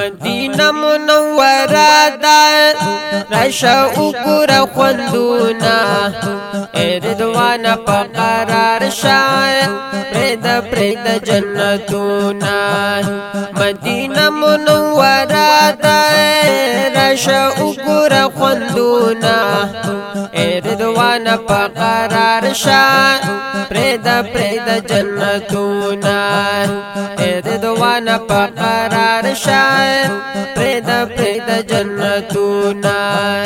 مدینه منوره دا راشه وګوره خوندونه رضوان په قرار شه پرېږده جنتونه مدینه منوره دا راشه وګوره خوندونه رضوان په قرار شه پرېږده جنتونه رضوان په قرار شه پرېږده جنتونه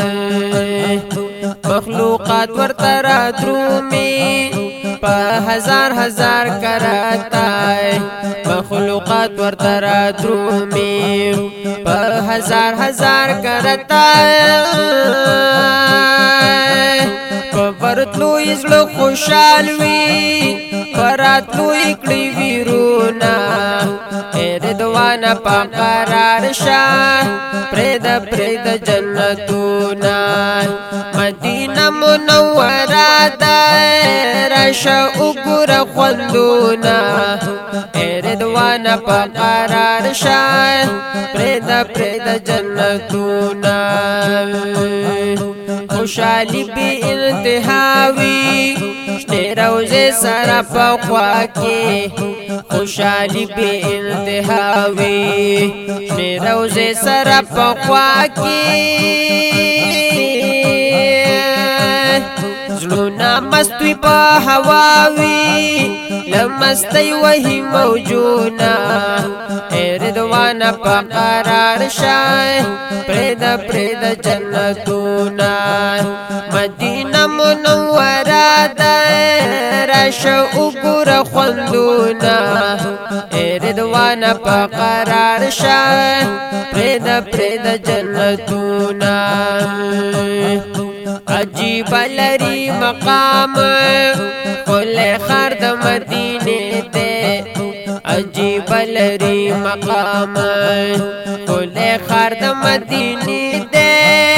مخلوقات ورته رادرومي په هزار هزار کرتای مخلوقات ورته رادرومي په هزار هزار کرتای په ورتلو یې زړه خوشحال وي په راتلو یې کړي ویرونه رضوان په قرار شه پرېږده جنتونه مدینه منوره دا راشه وګوره خوندونه رضوان په قرار شه پرېږده جنتونه خوشحالي بې انتها وي شنې روضې سره په خوا کې خوشحالي بې انتها وي شنې روضې سره په خوا کې زړونه مست وي په هوا وي له مستۍ وهي موجونه رضوان په قرار شه پرېږده جنتونه مدینه منوره دا راشه وګوره خوندونه رضوان په قرار شه پرېږده جنتونه عجیب لري مقام کل خار د مدینه ته عجیب لري مقام کل خار د مدینه ته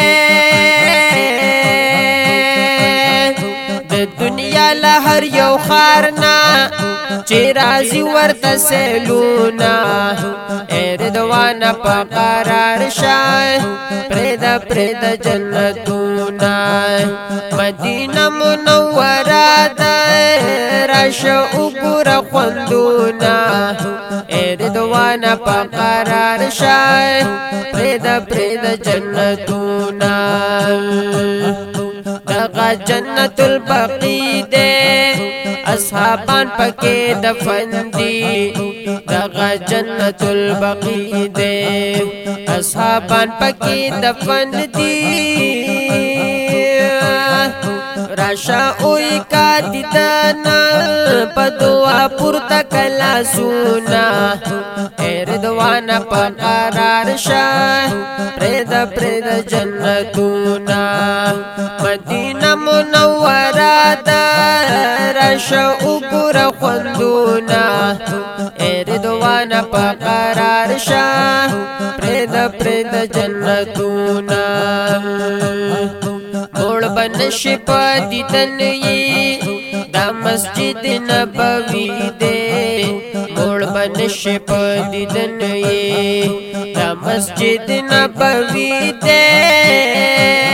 د دنیا له هر یو خارنا چې راځي ورته سیلونه رضوان په قرار شه پرېږده جنتونه مدینه منوره دا راشه وګوره خوندونه رضوان په قرار شه پرېږده جنتونه دغه جنت البقیع دی اصحابان پکې دفن دي دغه جنت البقیع دی اصحابان پکې دفن دي راشه اوی کا دیدانا په دعا پورته کلاسونه رضوان په قرار شه پرېږده جنتونه مدینه منوره دا راشه وګوره خوندونه رضوان په قرار شه پرېږده جنتونه موړ بنشي په دیدن یې دا مسجد نبوي دی موړ بنشي په دیدن یې دا مسجد نبوي دی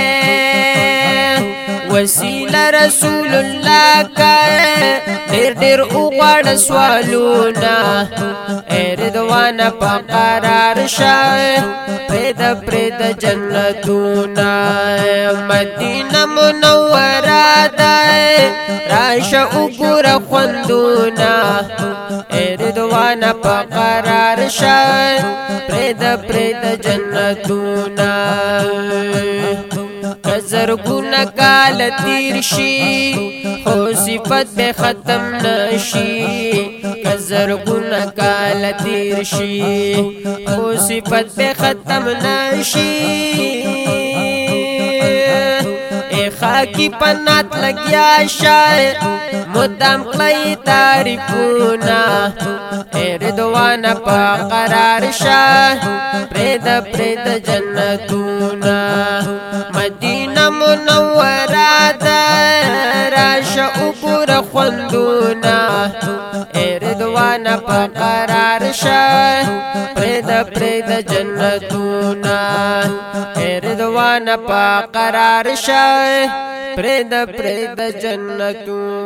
وسیله رسول الله کا ډېر وغواړه سوالونه رضوان په قرار شه پرېږده جنتونه مدینه منوره دا راشه وګوره خوندونه رضوان په قرار شه پرېږده جنتونه زرګونه کال تیر شي خو صفت به ختم نشي زرګونه کال تیر شي خو صفت به ختم نشي خاکی پنات لگیا شای مدام کلی تعریفونا رضوان پا قرار شای پرید جنتونا مدینه منورا دا راش اپور خوندونا رضوان پا قرار شای پرید جنتونا رضوان پا قرار شای پرید جنتونا